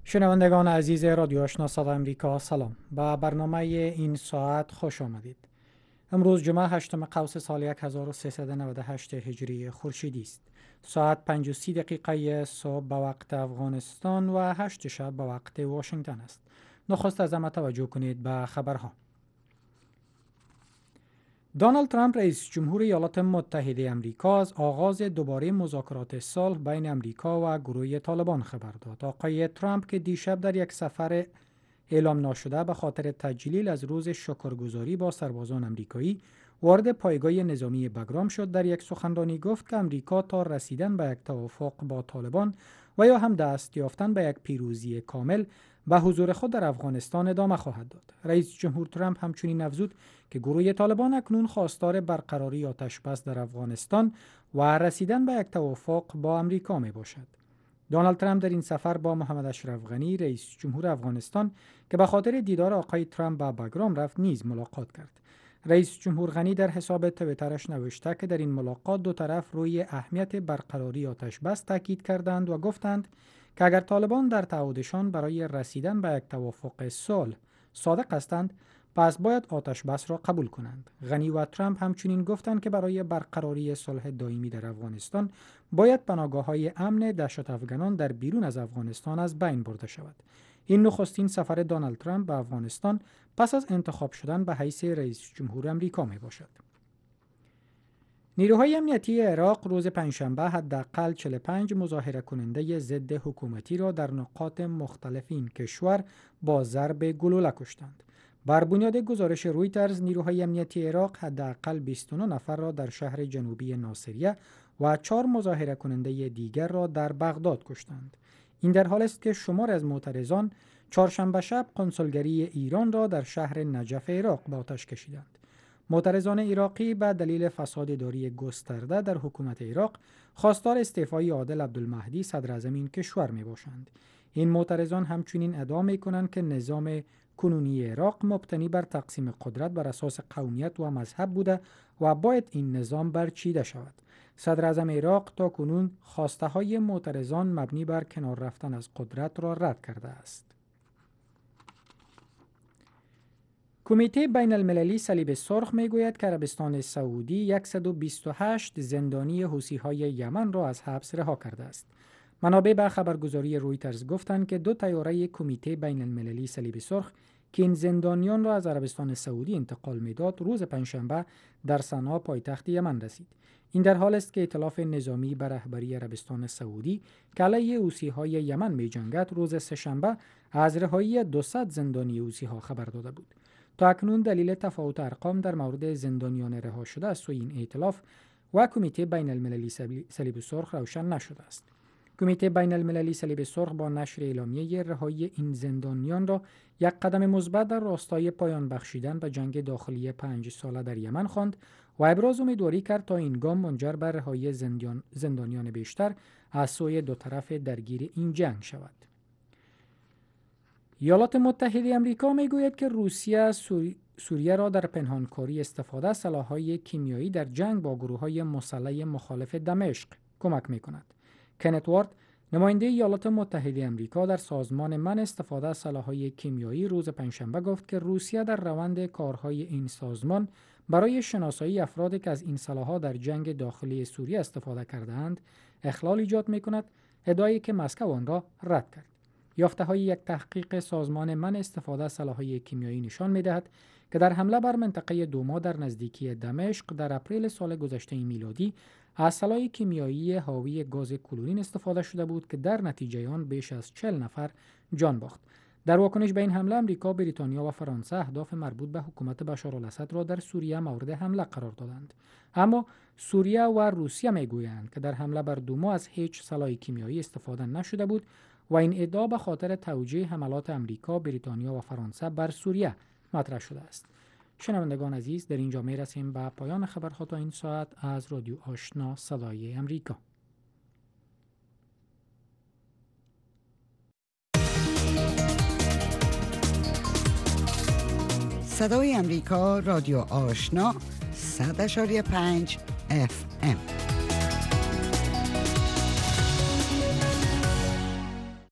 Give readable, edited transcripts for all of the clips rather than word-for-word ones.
شنوندگان عزیز رادیو آشنا صدای امریکا، سلام. به برنامه این ساعت خوش آمدید. امروز جمعه 8 قوس سال 1398 هجری خورشیدی است. ساعت 5:30 صبح به وقت افغانستان و 8 شب به وقت واشنگتن است. نخست از همه توجه کنید به خبرها. دونالد ترامپ رئیس جمهور ایالات متحده امریکا از آغاز دوباره مذاکرات صلح بین امریکا و گروه طالبان خبر داد. آقای ترامپ که دیشب در یک سفر اعلام ناشده به خاطر تجلیل از روز شکرگزاری با سربازان امریکایی وارد پایگاه نظامی بگرام شد، در یک سخنرانی گفت که امریکا تا رسیدن به یک توافق با طالبان و یا هم دست یافتن به یک پیروزی کامل به حضور خود در افغانستان ادامه خواهد داد. رئیس جمهور ترامپ همچنین افزود که گروه طالبان اکنون خواستار برقراری آتش بس در افغانستان و رسیدن به یک توافق با امریکا می باشد. دونالد ترامپ در این سفر با محمد اشرف غنی رئیس جمهور افغانستان که به خاطر دیدار آقای ترامپ به بگرام رفت نیز ملاقات کرد. رئیس جمهور غنی در حساب توییترش نوشته که در این ملاقات دو طرف روی اهمیت برقراری آتش بس تاکید کردند و گفتند که اگر طالبان در تعهدشان برای رسیدن به یک توافق صلح صادق هستند، پس باید آتش بس را قبول کنند. غنی و ترامپ همچنین گفتند که برای برقراری صلح دائمی در افغانستان باید پناهگاه‌های امن دهشت افغانان در بیرون از افغانستان از بین برده شود. این نخستین سفر دونالد ترامپ به افغانستان پس از انتخاب شدن به حیث رئیس جمهور امریکا می باشد. نیروهای امنیتی عراق روز پنجشنبه حداقل 45 مظاهره کننده ضد حکومتی را در نقاط مختلف این کشور با ضرب گلوله کشتند. بر بنیاد گزارش رویترز، نیروهای امنیتی عراق حداقل 29 نفر را در شهر جنوبی ناصریه و 4 مظاهره کننده دیگر را در بغداد کشتند. این در حالی است که شمار از معترضان چهارشنبه شب کنسولگری ایران را در شهر نجف عراق به آتش کشیدند. معترضان عراقی به دلیل فساد اداری گسترده در حکومت عراق خواستار استعفای عادل عبدالمهدی صدر اعظم این کشور می باشند. این معترضان همچنین ادعا می کنند که نظام کنونی عراق مبتنی بر تقسیم قدرت بر اساس قومیت و مذهب بوده و باید این نظام برچیده شود. صدر اعظم عراق تا کنون خواسته های معترضان مبنی بر کنار رفتن از قدرت را رد کرده است. کمیته بین المللی صلیب سرخ می گوید که عربستان سعودی 128 زندانی حوثی‌های یمن را از حبس رها کرده است. منابع به خبرگزاری رویترز گفتند که 2 طیاره کمیته بین المللی صلیب سرخ که این زندانیان را از عربستان سعودی انتقال میداد روز پنجشنبه در صنعا پایتخت یمن رسید. این در حال است که ائتلاف نظامی بر رهبری عربستان سعودی که علیه حوثی‌های یمن می‌جنگد روز سه‌شنبه از رهایی 200 زندانی حوثی‌ها خبر داده بود. تا اکنون دلیل تفاوت ارقام در مورد زندانیان رها شده از سوی این ائتلاف و کمیته بین المللی صلیب سرخ روشن نشده است. کمیته بین المللی صلیب سرخ با نشر اعلامیه رهایی این زندانیان را یک قدم مثبت در راستای پایان بخشیدن به جنگ داخلی 5 ساله در یمن خواند و ابراز امیدواری کرد تا این گام منجر به رهایی زندانیان بیشتر از سوی دو طرف درگیر این جنگ شود. ایالات متحده آمریکا میگوید که روسیه سوریه را در پنهانکاری استفاده از سلاح‌های کیمیایی در جنگ با گروه‌های مسلح مخالف دمشق کمک می‌کند. کنت وارد، نماینده ایالات متحده آمریکا در سازمان منع استفاده از سلاح‌های کیمیایی روز پنجشنبه گفت که روسیه در روند کارهای این سازمان برای شناسایی افرادی که از این سلاح‌ها در جنگ داخلی سوریه استفاده کرده‌اند اخلال ایجاد می‌کند، ادعایی که مسکو آن را رد کرد. یافته‌های یک تحقیق سازمان منع استفاده از سلاح‌های کیمیایی نشان می‌دهد که در حمله بر منطقه دوما در نزدیکی دمشق در اپریل سال گذشته میلادی از سلاح کیمیایی حاوی گاز کلورین استفاده شده بود که در نتیجه آن بیش از 40 نفر جان باخت. در واکنش به این حمله آمریکا، بریتانیا و فرانسه اهداف مربوط به حکومت بشارالاسد را در سوریه مورد حمله قرار دادند. اما سوریه و روسیه میگویند که در حمله بر دوما از هیچ سلاح کیمیایی استفاده نشده بود و این ادعا به خاطر توجیه حملات آمریکا، بریتانیا و فرانسه بر سوریه مطرح شده است. شنوندگان عزیز، در اینجا می رسیم به پایان خبرها تا این ساعت از رادیو آشنا صدای امریکا. صدای امریکا، رادیو آشنا 100.5 FM.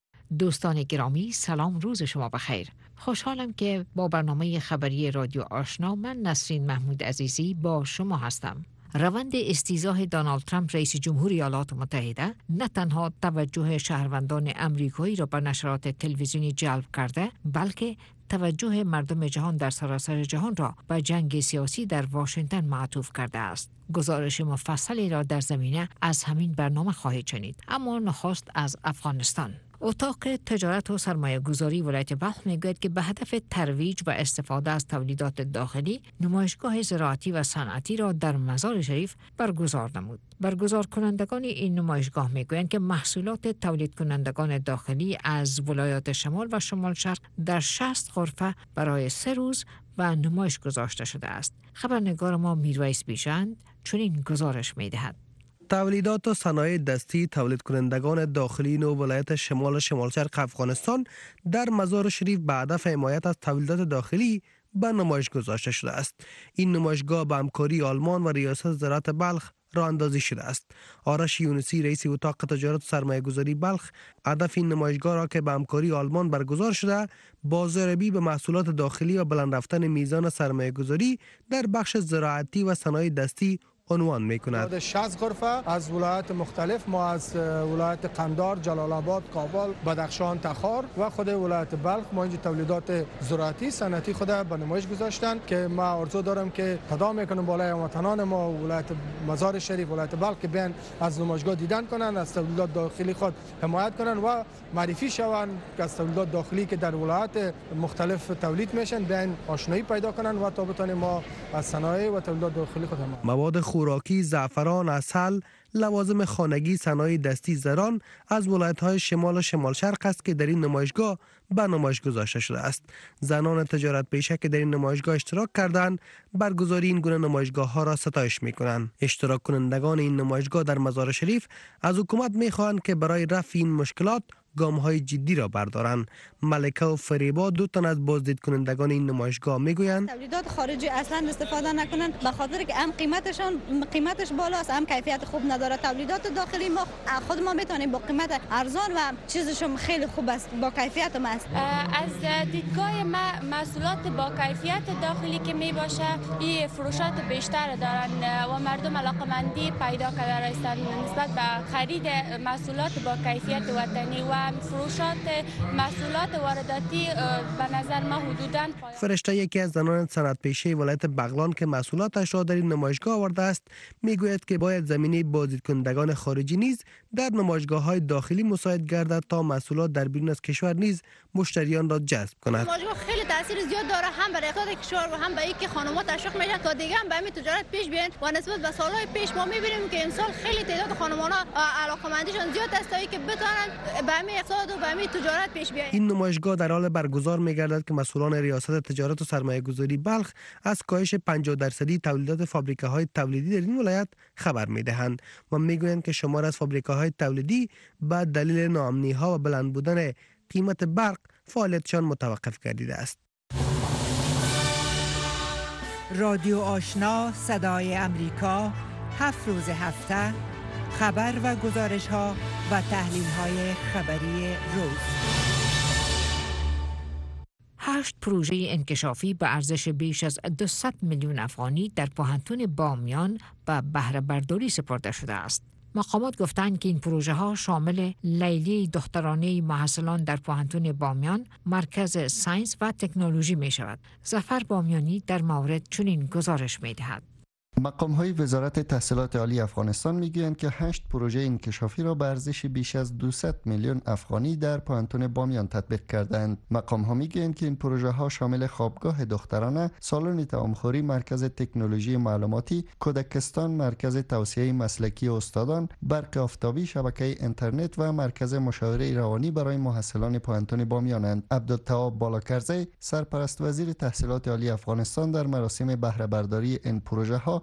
دوستان گرامی، سلام، روز شما بخیر. خوشحالم که با برنامه خبری رادیو آشنا من نسرین محمود عزیزی با شما هستم. روند استیضاح دونالد ترامپ رئیس جمهوری ایالات متحده نه تنها توجه شهروندان آمریکایی را به نشرات تلویزیونی جلب کرده، بلکه توجه مردم جهان در سراسر جهان را به جنگ سیاسی در واشنگتن معطوف کرده است. گزارش مفصلی را در زمینه از همین برنامه خواهید شنید. اما نخست از افغانستان. اتاق تجارت و سرمایه گذاری ولایت بلخ میگوید که به هدف ترویج و استفاده از تولیدات داخلی نمایشگاه زراعتی و صنعتی را در مزار شریف برگزار نمود. برگزار کنندگان این نمایشگاه میگویند که محصولات تولید کنندگان داخلی از ولایات شمال و شمال شرق در 60 غرفه برای 3 روز و نمایش گذاشته شده است. خبرنگار ما میرویس بیژن چنین گزارش میدهد. تولیدات و صنایع دستی تولید کنندگان داخلی نو ولایت شمال شرق افغانستان در مزار شریف به هدف حمایت از تولیدات داخلی به نمایش گذاشته شده است. این نمایشگاه به همکاری آلمان و ریاست زراعت بلخ راه اندازی شده است. آرش یونسی رئیس اتاق تجارت و سرمایه گذاری بلخ هدف این نمایشگاه را که به همکاری آلمان برگزار شده بازاریابی به محصولات داخلی و بلند رفتن میزان سرمایه گذاری در بخش زراعتی و صنایع دستی عنوان می‌کند. 60 غرفه از ولایات مختلف، ما از ولایت قندار، جلال آباد، کابل، بدخشان، تخار و خود ولایت بلخ ما اینجا تولیدات زراعتی صنعتی خود به نمایش گذاشتن که ما آرزو دارم که تداوم میکنم بالای هموطنان ما ولایت مزار شریف، ولایت بلخ که بیان از نمایشگاه دیدن کنن، از تولیدات داخلی خود حمایت کنن و معرفی شوند که از تولیدات داخلی که در ولایات مختلف تولید میشن بیان آشنایی پیدا کنن و تا بتونیم ما از صنایع و تولیدات داخلی خود مواد خوراکی، زعفران، عسل، لوازم خانگی، صنایع دستی، زران از ولایت‌های شمال و شمال شرق است که در این نمایشگاه به نمایش گذاشته شده است. زنان تجارت پیشه که در این نمایشگاه اشتراک کردند، برگزاری این گونه نمایشگاه‌ها را ستایش می‌کنند. اشتراک کنندگان این نمایشگاه در مزار شریف از حکومت می‌خواهند که برای رفع این مشکلات گام‌های جدی را بردارند. ملکه و فریبا دو تن از بازدید کنندگان این نمایشگاه میگویند تولیدات خارجی اصلا استفاده نکنن به خاطر که هم قیمتش بالاست، هم کیفیت خوب نداره. تولیدات داخلی ما خود ما میتونیم با قیمت ارزان و چیزشون خیلی خوب است، با کیفیت هم است. از دیدگاه محصولات با کیفیت داخلی که می باشه این فروشات بیشتر دارن و مردم علاقمندی پیدا کرده هستند نسبت به خرید محصولات با کیفیت وطنی و فروشات محصولات وارداتی به نظر ما حدوداً. فرشته یکی از زنان صنعت پیشه ولایت بغلان که محصولاتش را در این نمایشگاه آورده است میگوید که باید زمینه بازدید کنندگان خارجی نیز در نمایشگاه‌های داخلی مساعد گردد تا محصولات در بیرون از کشور نیز مشتریان را جذب کند. نمایشگاه خیلی تاثیر زیاد داره هم برای اقتصاد کشور و هم برای اینکه خانم‌ها تشویق میشن تا دیگه هم به همین تجارت پیش بیان و نسبت به سال‌های پیش ما می‌بینیم که امسال خیلی تعداد خانم‌ها علاقه‌مندیشون زیاد است تا اینکه بتونن به همین اقتصاد و به همین تجارت پیش بیان. این نمایشگاه در حال برگزار می‌گردد که مسئولان ریاست تجارت و سرمایه‌گذاری بلخ از کاهش 50% تولیدات فابریکه‌های تولیدی در این ولایت خبر می‌دهند و می‌گویند که شمار از فابریکه‌های تولیدی به دلیل ناامنی‌ها و بلند بودن قیمت برق فعالیتشان متوقف گردیده است. رادیو آشنا صدای امریکا 7 روز هفته خبر و گزارش ها و تحلیل های خبری روز. 8 پروژه انکشافی به ارزش بیش از 200 میلیون افغانی در پوهنتون بامیان به بهره برداری سپرده شده است. مقامات گفتند که این پروژه ها شامل لیلی دخترانه محصلان در پوهنتون بامیان، مرکز ساینس و تکنولوژی می شود. ظفر بامیانی در مورد چنین گزارش می دهد. مقام‌های وزارت تحصیلات عالی افغانستان میگویند که 8 پروژه انکشافی را به ارزش بیش از 200 میلیون افغانی در پوهنتون بامیان تطبیق کردند. مقام‌ها میگویند که این پروژه ها شامل خوابگاه دخترانه، سالن طعامخوری، مرکز تکنولوژی معلوماتی، کودکستان، مرکز توسعه مسلکی استادان، برق آفتابی، شبکه اینترنت و مرکز مشاوره روانی برای محصلان پوهنتون بامیانند. عبدالتواب بالاکرزی، سرپرست وزیر تحصیلات عالی افغانستان، در مراسم بهره برداری این پروژه ها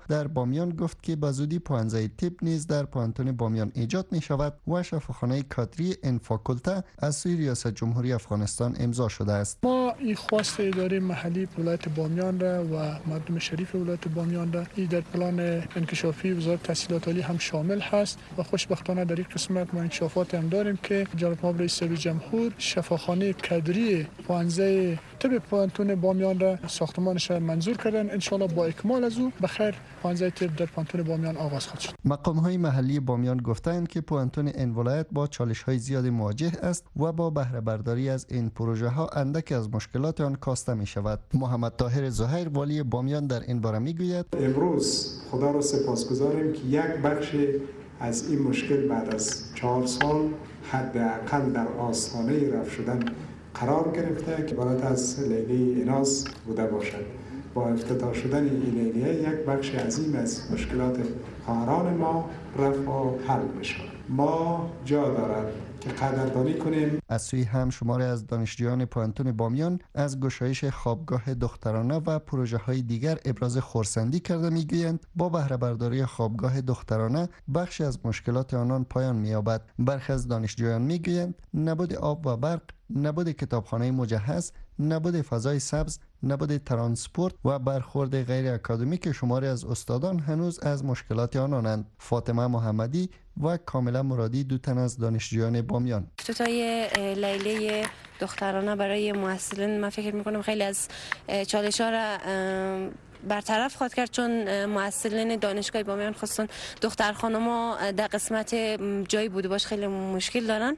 در بامیان گفت که به زودی پوهنځی طب نیز در پوهنتون بامیان ایجاد می شود و شفاخانه کادری این فاکولته از سوی ریاست جمهوری افغانستان امضا شده است. ما این خواست اداره محلی ولایت بامیان را و مردم شریف ولایت بامیان را این در پلان انکشافی وزارت تحصیلات عالی هم شامل هست و خوشبختانه در این قسمت ما انکشافات هم داریم که جناب رئیس جمهور شفاخانه کادری پوهنځی طب پوهنتون بامیان را ساختمانش را منظور کردن. ان شاء الله با اکمال از او بخیر پوهنځی طب در پوهنتون بامیان آغاز خواهد شد. مقام‌های محلی بامیان گفتند که پوهنتون این ولایت با چالش‌های زیاد مواجه است و با بهره برداری از این پروژه ها اندک از مشکلات آن کاسته می شود. محمد طاهر زهیر والی بامیان در این باره می گوید امروز خدا را سپاسگزاریم که یک بخش از این مشکل بعد از 4 سال حداقل در آستانه رفع شدن قرار گرفته که عبارت از لیلیه ایناز بوده باشد. با افتتاح شدن این لیلیه یک بخش عظیم از مشکلات خواهران ما رفع و حل میشه. ما جا دارد که قدردانی کنیم. از سوی هم شماری از دانشجویان پوهنتون بامیان از گشایش خوابگاه دخترانه و پروژه های دیگر ابراز خرسندی کرده میگویند با بهره برداری خوابگاه دخترانه بخشی از مشکلات آنان پایان مییابد. برخی از دانشجویان میگویند نبود آب و برق، نبود کتابخانه مجهز، نبود فضای سبز، نبود ترانسپورت و برخورد غیر اکادمیک شماری از استادان هنوز از مشکلات آنانند. فاطمه محمدی و کاملا مرادی دو تن از دانشجویان بامیان. افتتاحیه لیلیه دخترانه برای محصلین من فکر میکنم خیلی از چالش ها را برطرف خواهد کرد، چون محصلین دانشگاه بامیان خصوصا دختر خانما در قسمت جایی بوده باش خیلی مشکل دارن،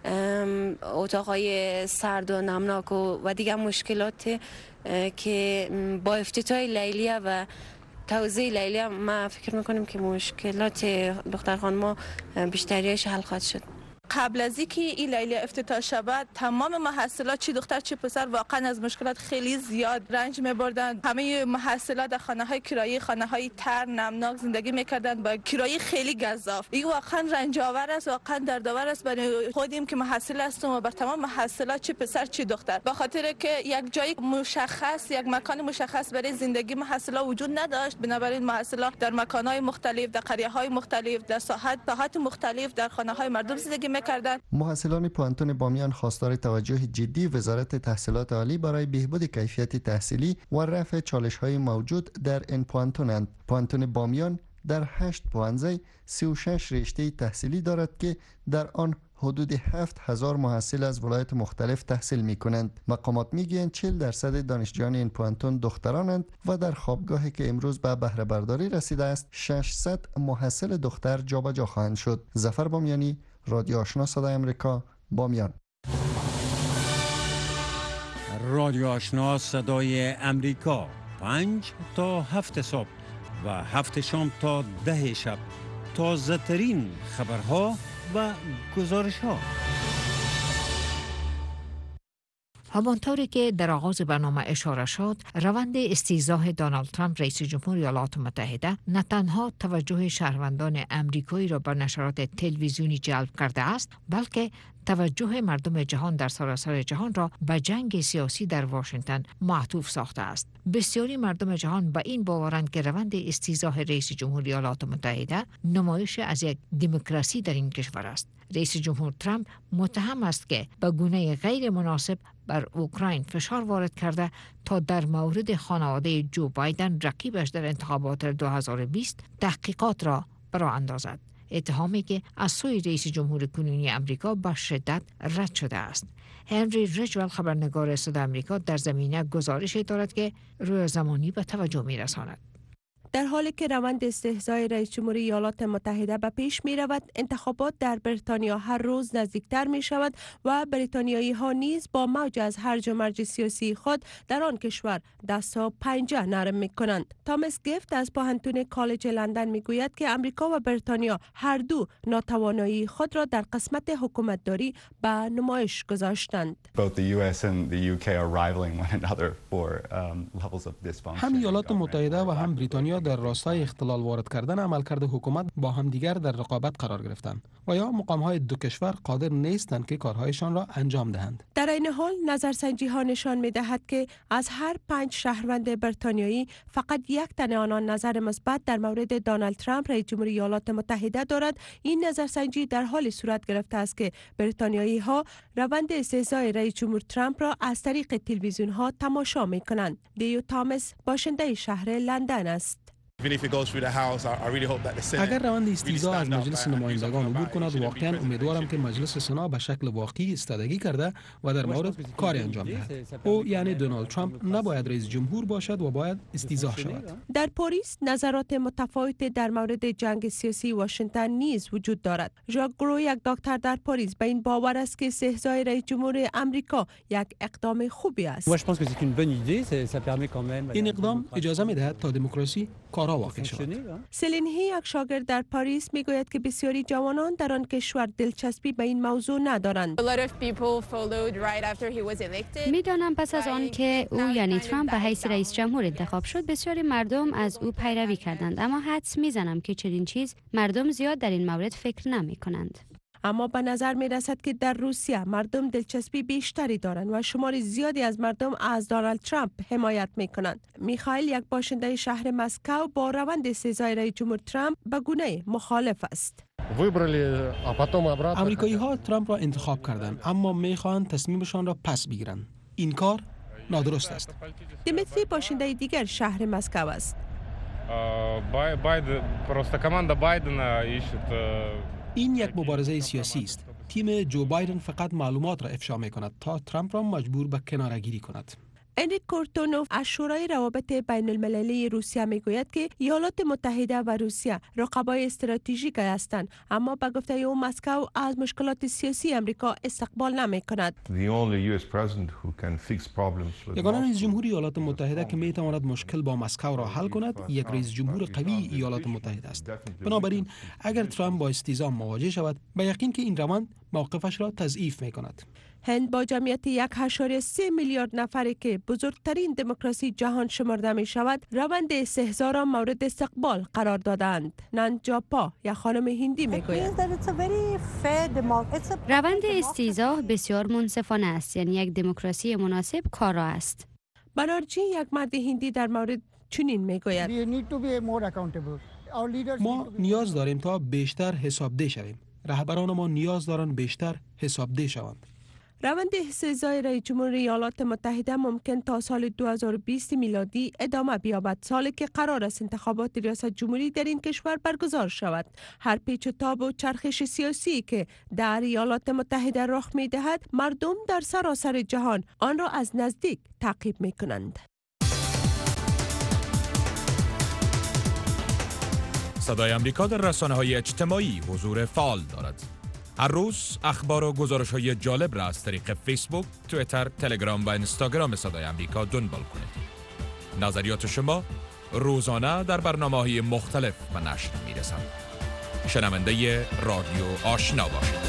اتاقهای سرد و نمناک و دیگر مشکلات که با افتتاح لیلیه و توزیع لیلیه ما فکر میکنیم که مشکلات دختر خانما بیشتریش حل خواهد شد. قبل از اینکه این لیلیه افتتاح شود تمام محصلات چه دختر چه پسر واقعا از مشکلات خیلی زیاد رنج می‌بردند. همه محصلات در خانه‌های کرایه، خانه‌های تر نمناک زندگی می‌کردند با کرایه خیلی گزاف. این واقعا رنج آور است، واقعا دردآور است برای خودیم که محصل هستیم و بر تمام محصلات چه پسر چه دختر، به خاطر که یک جای مشخص، یک مکان مشخص برای زندگی محصلات وجود نداشت. بنابراین محصلات در مکان‌های مختلف، در قریه‌های مختلف، در ساحات مختلف، در خانه‌های مردم زندگی کردن. محصلان پوهنتون بامیان خواستار توجه جدی وزارت تحصیلات عالی برای بهبود کیفیت تحصیلی و رفع چالش‌های موجود در این پوهنتونند. پوهنتون بامیان در 8 پوهنځی 36 رشته تحصیلی دارد که در آن حدود 7000 محصل از ولایت مختلف تحصیل می کنند. مقامات می گویند 40% دانشجویان این پوهنتون دخترانند و در خوابگاهی که امروز به بهره برداری رسیده است 600 محصل دختر جابجا خواهند شد. ظفر بامیانی، رادیو آشنا صدای امریکا، بامیان. رادیو آشنا صدای امریکا 5 تا 7 صبح و 7 شام تا 10 شب. تازه ترین خبرها و گزارش ها. همانطوری که در آغاز برنامه اشاره شد، روند استیضاح دونالد ترامپ رئیس جمهور ایالات متحده نه تنها توجه شهروندان امریکایی را بر نشرات تلویزیونی جلب کرده است، بلکه توجه مردم جهان در سراسر جهان را به جنگ سیاسی در واشنگتن معطوف ساخته است. بسیاری مردم جهان به این باورند که روند استیضاح رئیس جمهور ایالات متحده نمایش از یک دموکراسی در این کشور است. رئیس جمهور ترامپ متهم است که به گونه غیر مناسب بر اوکراین فشار وارد کرده تا در مورد خانواده جو بایدن رقیبش در انتخابات 2020 تحقیقات را برآ اندازد. اتهامی که از سوی رئیس جمهور کنونی امریکا با شدت رد شده است. هنری ریجوال خبرنگار صدای امریکا در زمینه گزارش دارد که روی زمانی به توجه می‌رساند. در حالی که روند استحضای رئیس جمهوری ایالات متحده به پیش می رود، انتخابات در بریتانیا هر روز نزدیکتر می شود و بریتانیایی ها نیز با موج از هرج و مرج سیاسی خود در آن کشور دست و پنجه نرم می کنند. تامس گیفت از پوهنتون کالج لندن می گوید که امریکا و بریتانیا هر دو ناتوانایی خود را در قسمت حکومتداری به نمایش گذاشتند. هم ایالات متحده و هم بریتانیا را در راستای اختلال وارد کردن عملکرد حکومت با همدیگر در رقابت قرار گرفتند و یا مقام‌های دو کشور قادر نیستند که کارهایشان را انجام دهند. در این حال نظرسنجی ها نشان می‌دهد که از هر 5 شهروند بریتانیایی فقط یک تن آنان نظر مثبت در مورد دونالد ترامپ رئیس جمهوری ایالات متحده دارد. این نظرسنجی در حال صورت گرفته است که بریتانیایی ها روند استهزای رئیس جمهور ترامپ را از طریق تلویزیون ها تماشا می‌کنند. دیو تامس باشنده شهر لندن است. اگر روند استیضاح از مجلس نمایندگان عبور کند، واقعا امیدوارم که مجلس سنا به شکل واقعی استادگی کرده و در مورد کاری انجام دهد. او یعنی دونالد ترامپ نباید رئیس جمهور باشد و باید استیضاح شود. در پاریس نظرات متفاوتی در مورد جنگ سیاسی واشنگتن نیز وجود دارد. ژاک گرو، یک دکتر در پاریس، به این باور است که استهزای رئیس جمهور آمریکا یک اقدام خوبی است. این اقدام اجازه می‌دهد تا دموکراسی کارا واقع شود. سلین هی، یک شاگرد در پاریس، میگوید که بسیاری جوانان در آن کشور دلچسبی به این موضوع ندارند. میدانم پس از آن که او یعنی ترامپ به حیث رئیس جمهور انتخاب شد، بسیاری مردم از او پیروی کردند، اما حدس میزنم که چنین چیز مردم زیاد در این مورد فکر نمی کنند. اما به نظر می رسد که در روسیه مردم دلچسبی بیشتری دارند و شمار زیادی از مردم از دونالد ترامپ حمایت می کنند. میخائیل، یک باشنده شهر مسکو، با روند استهزای رئیس جمهور ترامپ به گونه مخالف است. آمریکایی ها ترامپ را انتخاب کردند، اما میخواهند تصمیمشان را پس بگیرند. این کار نادرست است. دیمیتری، باشنده دیگر شهر مسکو است. این یک مبارزه سیاسی است. تیم جو بایدن فقط معلومات را افشا می کند تا ترامپ را مجبور به کناره‌گیری کند. انریک کورتونوف از شورای روابط بین المللی روسیه میگوید که ایالات متحده و روسیه رقبای استراتژیک هستند، اما به گفته او مسکو از مشکلات سیاسی امریکا استقبال نمی کند. یگانه رئیس جمهور ایالات متحده که می تواند مشکل با مسکو را حل کند، یک رئیس جمهور قوی ایالات متحده است. بنابراین اگر ترامپ با استیضاح مواجه شود، به یقین که این روند موقفش را تضعیف می کند. هند با جمعیت 1.3 میلیارد نفری که بزرگترین دموکراسی جهان شمرده می شود، روند استهزا را مورد استقبال قرار دادند. نانجاپا، یک خانم هندی می گوید روند استیضاح بسیار منصفانه است، یعنی یک دموکراسی مناسب کارا است. بنارجی، یک مرد هندی، در مورد چنین می گوید ما نیاز داریم تا بیشتر حسابده شویم. رهبران ما نیاز دارند بیشتر حسابده شوند. روند استهزای رئیس جمهور ایالات متحده ممکن تا سال 2020 میلادی ادامه بیابد، سالی که قرار است انتخابات ریاست جمهوری در این کشور برگزار شود. هر پیچ و تاب و چرخش سیاسی که در ایالات متحده رخ می دهد، مردم در سراسر جهان آن را از نزدیک تعقیب می کنند. صدای آمریکا در رسانه‌های اجتماعی حضور فعال دارد. هر روز اخبار و گزارش‌های جالب را از طریق فیسبوک، توییتر، تلگرام و اینستاگرام صدای آمریکا دنبال کنید. نظریات شما روزانه در برنامه‌های مختلف به نشر می‌رسند. شنونده رادیو آشنا باشید.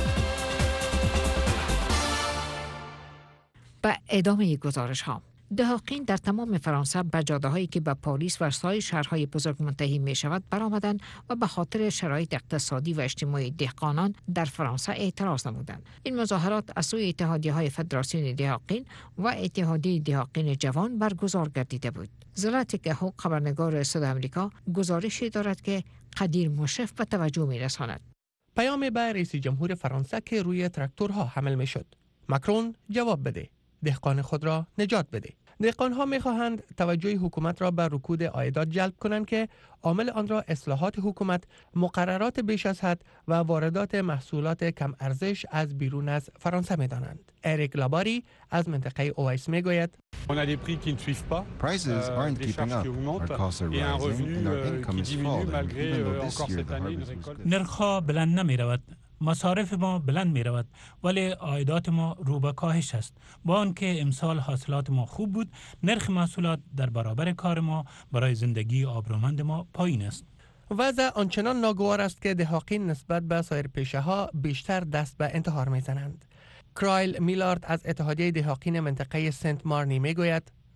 به ادامه گزارش‌ها، دهاقین در تمام فرانسه به جاده‌هایی که به پاریس و سایر شهرهای بزرگ منتهی می‌شود برآمدند و به خاطر شرایط اقتصادی و اجتماعی دهقانان در فرانسه اعتراض نمودند. این مظاهرات از سوی اتحادیه‌های فدراسیون دهاقین و اتحادیه دهاقین جوان برگزار گردیده بود. زلاتیک هوک، خبرنگار صدای آمریکا، گزارشی دارد که قدیر مشرف به توجه می‌رساند. پیام به رئیس جمهور فرانسه که روی تراکتورها حمل می‌شد. ماکرون جواب بده. دهقان خود را نجات بده. دهقان‌ها می‌خواهند توجه حکومت را به رکود عایدات جلب کنند که عامل آن را اصلاحات حکومت، مقررات بیش از حد و واردات محصولات کم ارزش از بیرون از فرانسه می‌دانند. اریک لاباری از منطقه اوایس می‌گوید: Prices aren't keeping up. Our costs are rising and our income is falling. Even though this year the harvest was good. نرخ‌ها بلند نمی‌رود. مصارف ما بلند می رود، ولی عایدات ما رو به کاهش است. با آنکه امسال حاصلات ما خوب بود، نرخ محصولات در برابر کار ما برای زندگی آبرومند ما پایین است. وضع آنچنان ناگوار است که دهاقین نسبت به سایر پیشه‌ها بیشتر دست به انتحار می‌زنند. کرایل میلارد از اتحادیه دهاقین منطقه سنت مارنی میگوید: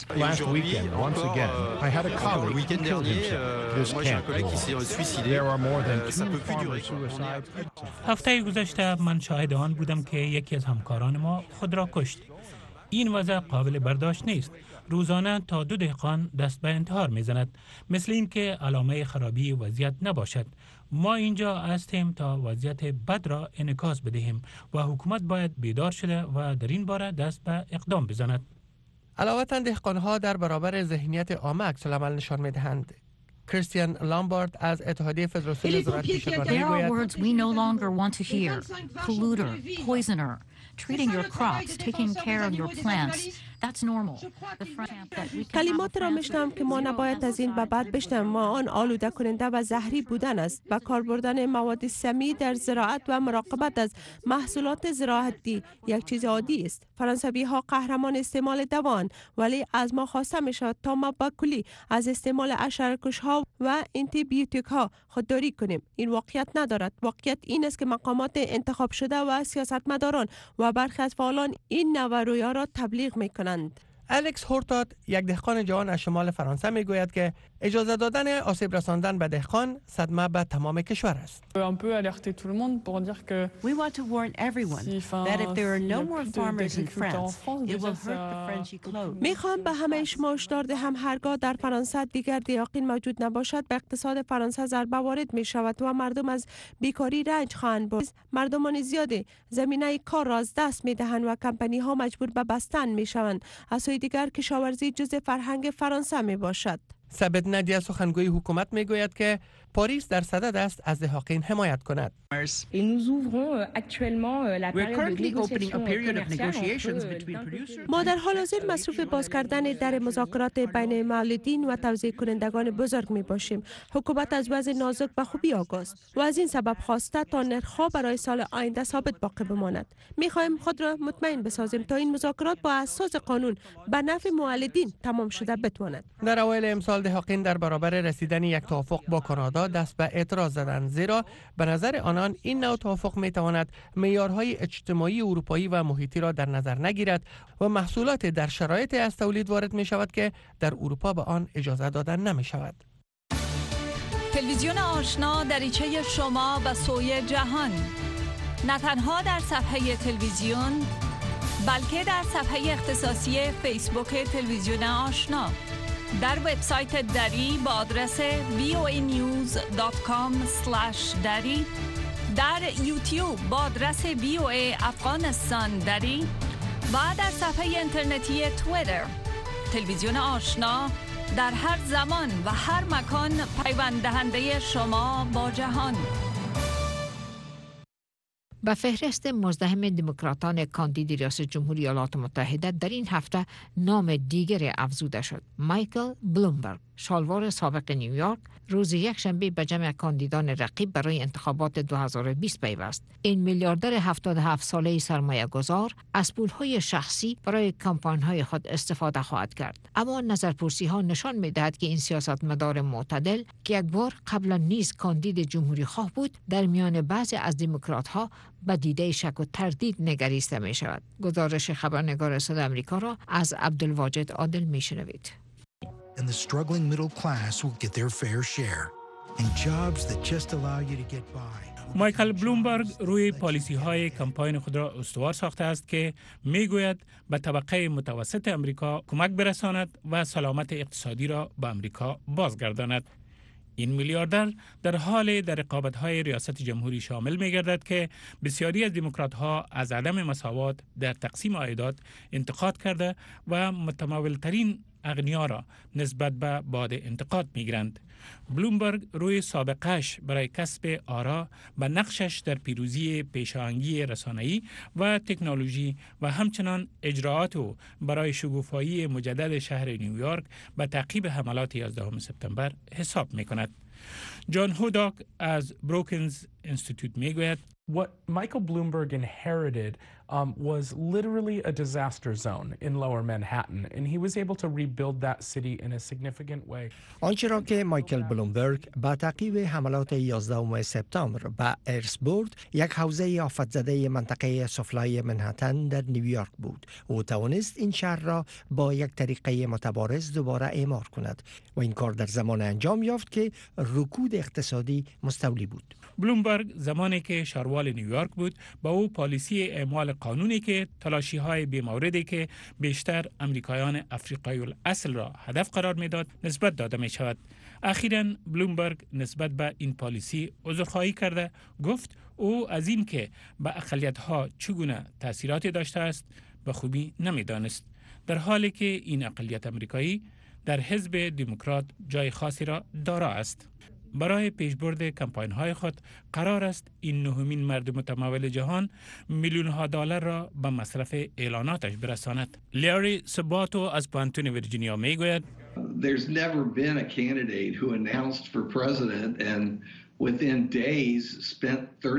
Last weekend, once again, I had a colleague who killed himself. This can't go on. There are more than 2 farmer suicides. هفته گذشته من شاهد آن بودم که یکی از همکاران ما خود را کشت. این وضع قابل برداشت نیست. روزانه تا 2 دهقان دست به انتحار میزند. مثل این که علامه خرابی وضعیت نباشد. ما اینجا هستیم تا وضعیت بد را انعکاس بدهیم و حکومت باید بیدار شده و در این باره دست به اقدام بزند. علاوه دهقان‌ها در برابر ذهنیت عامه عکس‌العمل نشان می‌دهند. کریستیان لامبارد از اتحادیه فدراسیون زراعت پیشگان می‌گوید words we no longer want to hear. Polluter, poisoner, treating your crops, taking care of your plants. That's normal. کلمات را میشنم که ما نباید از این به بعد بشنویم. ما آن آلوده کننده و زهری بودن است. و کار بردن مواد سمی در زراعت و مراقبت از محصولات زراعتی یک چیز عادی است. فرانسوی ها قهرمان استعمال دوان، ولی از ما خواسته می شود تا ما با کلی از استعمال حشره‌کش ها و آنتی بیوتیک ها خودداری کنیم. این واقعیت ندارد. واقعیت این است که مقامات انتخاب شده و سیاستمداران و برخی از فعالان این نوع رویا را تبلیغ می کنند. الکس هورتات، یک دهقان جوان از شمال فرانسه میگوید که اجازه دادن آسیب رساندن به دهقان صدمه به تمام کشور است. We want to warn everyone that if there are no more farmers in France, it will hurt the French economy. میخوام به همه شما هشدار دهم هرگاه در فرانسه دیگر دیاقین موجود نباشد به اقتصاد فرانسه ضربه وارد می شود و مردم از بیکاری رنج خواهند برد. مردمان زیادی زمینه کار را از دست می دهند و کمپانی ها مجبور به بستن می شوند. از سوی دیگر کشاورزی جزء فرهنگ فرانسه می باشد. ثابت ندیا سخنگوی حکومت می گوید که پاریس در صدد است از دهقان حمایت کند. ما در حال حاضر مصروف باز کردن در مذاکرات بین المللین و توزیع کنندگان بزرگ می باشیم. حکومت از وضع نازک به خوبی آگاه است و از این سبب خواسته تا نرخ‌ها برای سال آینده ثابت باقی بماند. می خواهیم خود را مطمئن بسازیم تا این مذاکرات با اساس قانون به نفع مولدین تمام شده بتواند. در اوایل امسال دهقان در برابر رسیدن یک توافق با کانادا دست به اعتراض زدند، زیرا به نظر آنان این نوع توافق می تواند معیارهای اجتماعی اروپایی و محیطی را در نظر نگیرد و محصولات در شرایط از تولید وارد می شود که در اروپا به آن اجازه دادن نمی شود. تلویزیون آشنا دریچه شما به سوی جهان، نه تنها در صفحه تلویزیون بلکه در صفحه اختصاصی فیسبوک تلویزیون آشنا، در وبسایت دری با آدرس voanews.com/dari، در یوتیوب با آدرس VOA افغانستان دری و در صفحه اینترنتی توییتر. تلویزیون آشنا در هر زمان و هر مکان پیوند دهنده شما با جهان. به فهرست مزدحم دموکراتان کاندید ریاست جمهوری ایالات متحده در این هفته نام دیگری افزوده شد. مایکل بلومبرگ، شالوار سابق نیویورک، روز یکشنبه به جمع کاندیدان رقیب برای انتخابات 2020 پیوست. این میلیاردر 77 ساله سرمایه گذار از پولهای شخصی برای کمپاین‌های خود استفاده خواهد کرد. اما نظرپرسی ها نشان می‌دهد که این سیاستمدار معتدل که یک بار قبلا نیز کاندید جمهوری خواه بود، در میان بعضی از دموکرات ها به دیده شک و تردید نگریسته می شود. گزارش خبرنگار صدای آمریکا را از عبدالواجد عادل می شنوید. And the struggling middle class will get their fair share and jobs that just allow you to get by. مایکل بلومبرگ روی پالیسی های کمپاین خود را استوار ساخته است که می گوید به طبقه متوسط امریکا کمک برساند و سلامت اقتصادی را به امریکا بازگرداند. این میلیاردر در حال در رقابت‌های ریاست جمهوری شامل می‌گردد که بسیاری از دموکرات‌ها از عدم مساوات در تقسیم عایدات انتقاد کرده و متمول‌ترین اغنیا را نسبت به باد انتقاد می‌گیرند. بلومبرگ روی سابقه‌اش برای کسب آرا و نقشش در پیروزی پیشاهنگی رسانه‌ای و تکنولوژی و همچنان اجراعات او برای شکوفایی مجدد شهر نیویورک به تعقیب حملات 11 سپتامبر حساب می‌کند. جان هوداک از بروکنز انستیتوت میگوید What Michael Bloomberg inherited was literally a disaster zone in lower Manhattan, and he was able to rebuild that city in a significant way. آنچه را که مایکل بلومبرگ با تعقیب حملات 11 سپتامبر به ارث برد، یک حوزه آفت زده منطقه سفلای منهتن در نیویورک بود. او توانست این شهر را با یک طریقه متبارز دوباره اعمار کند و این کار در زمان انجام یافت که رکود اقتصادی مستولی بود. بلومبرگ زمانی که شاروال نیویورک بود با او پالیسی اعمال قانونی که تلاشی‌های بی‌موردی که بیشتر امریکایان افریقایی الاصل را هدف قرار می‌داد نسبت داده می‌شود. اخیراً بلومبرگ نسبت به این پالیسی عذرخواهی کرده گفت او از این که به اقلیت‌ها چگونه تأثیراتی داشته است به خوبی نمی‌دانست، در حالی که این اقلیت امریکایی در حزب دموکرات جای خاصی را دارا است. برای پیشبرد کمپاین‌های خود قرار است این نهمین مرد متمول جهان میلیون‌ها دلار را به مصرف اعلاناتش برساند. لیاری سباتو از پانتون ویرجینیا میگوید There's never been a candidate who announced for president and within days spent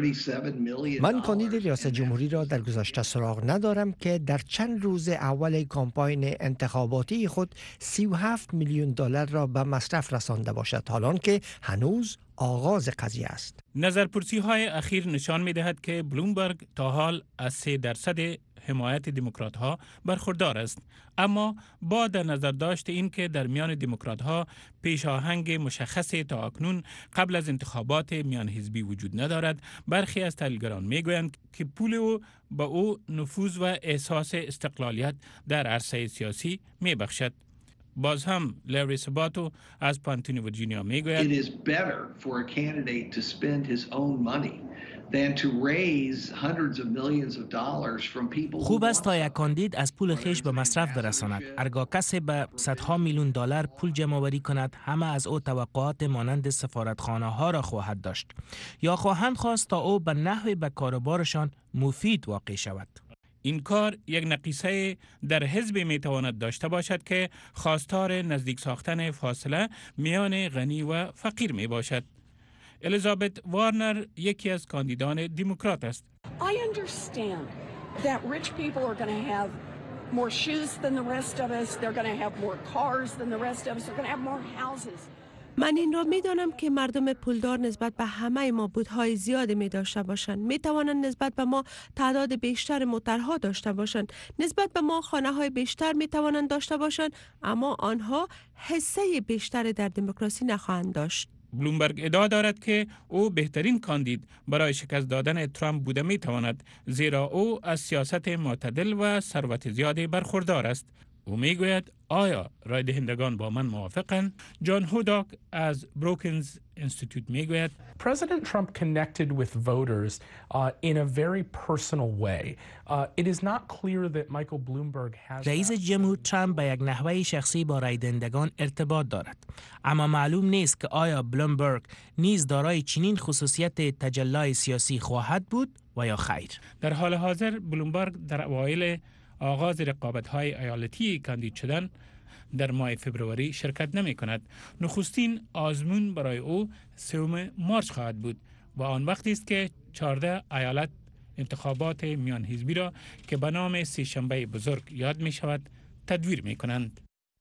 37 million. من کاندید ریاست جمهوری را در گذشته سراغ ندارم که در چند روز اول کامپاین انتخاباتی خود 37 میلیون دلار را به مصرف رسانده باشد، حالان که هنوز آغاز قضیه است. نظرپرسی‌های اخیر نشان می‌دهد که بلومبرگ تا حال از 3% حمایت دموکرات‌ها برخوردار است، اما با در نظر داشت این که در میان دموکرات‌ها پیشاهنگ مشخصی تا اکنون قبل از انتخابات میان حزبی وجود ندارد، برخی از تحلیلگران میگویند که پول او با او نفوذ و احساس استقلالیت در عرصه سیاسی میبخشد. باز هم لیاری سباتو از پانتون ویرجینیا میگوید It is better for a candidate to spend his own money than to raise hundreds of millions of dollars from people. خوب است تا یک کاندید از پول خیش به مصرف برساند. هرگاه کسی به صدها میلیون دلار پول جمع آوری کند، همه از او توقعات مانند سفارتخانه ها را خواهد داشت یا خواهند خواست تا او به نحو به کاروبارشان مفید واقع شود. این کار یک نقیصه در حزب میتواند داشته باشد که خواستار نزدیک ساختن فاصله میان غنی و فقیر می باشد. الیزابت وارنر یکی از کاندیدان دموکرات است. I understand that rich people are going to have more shoes than the rest of us. They're going to have more cars than the rest of us. They're going to have more houses. من این را می دانم که مردم پولدار نسبت به همه ما بودهای زیادی می داشته باشند. می توانند نسبت به ما تعداد بیشتر موترها داشته باشند. نسبت به ما خانه های بیشتر می توانند داشته باشند، اما آنها حصه بیشتر در دموکراسی نخواهند داشت. بلومبرگ ادعا دارد که او بهترین کاندید برای شکست دادن ترامپ بوده می تواند، زیرا او از سیاست معتدل و ثروت زیادی برخوردار است. او میگوید آیا رای دهندگان با من موافقند؟ جان هوداک از بروکنز انستیتوت میگوید President Trump connected with voters in a very personal way. It is not clear that Michael Bloomberg has. رئیس جمهور ترامپ به یک نحوه شخصی با رای دهندگان ارتباط دارد، اما معلوم نیست که آیا بلومبرگ نیز دارای چنین خصوصیت تجلی سیاسی خواهد بود و یا خیر. در حال حاضر بلومبرگ در اوایل آغاز رقابت‌های ایالتی کاندید شدن در ماه فبروری شرکت نمی کند. نخستین آزمون برای او 3 مارس خواهد بود و آن وقتی است که 14 ایالت انتخابات میان حزبی را که به نام سه‌شنبه بزرگ یاد می شود تدویر می کنند.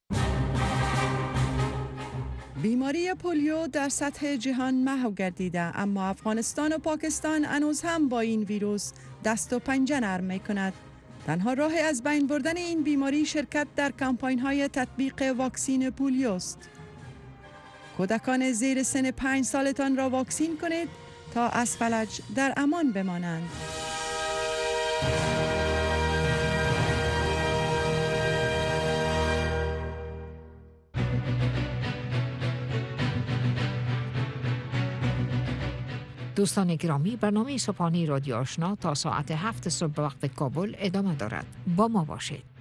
بیماری پولیو در سطح جهان محو گردیده، اما افغانستان و پاکستان هنوز هم با این ویروس دست و پنجه نرم می کند. تنها راه از بین بردن این بیماری شرکت در کمپاین‌های تطبیق واکسین پولیو است. کودکان زیر سن 5 سالتان را واکسین کنید تا از فلج در امان بمانند. دوستان گرامی، برنامه صبحانه رادیو آشنا تا ساعت 7 صبح وقت کابل ادامه دارد. با ما باشید.